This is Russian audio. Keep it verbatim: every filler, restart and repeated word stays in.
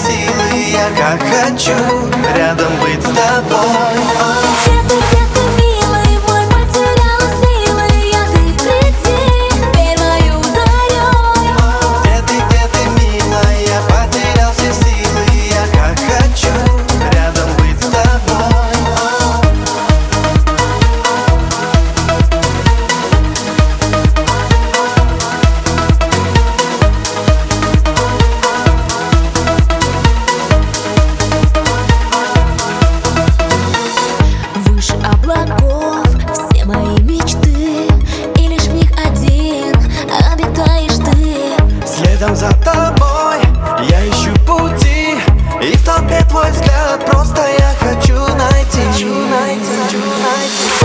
силы. Я как хочу рядом быть с тобой. Где ты, где ты, милый мой, потеряла силы я, ты приди, верь мою зарей. Где ты, где ты, милая, я потерял все силы. Я как хочу рядом быть с тобой. Выше облаков все мои мечты, и лишь в них один обитаешь ты. Следом за тобой я ищу пути, и в толпе твой взгляд просто я хочу найти. Хочу найти, хочу найти.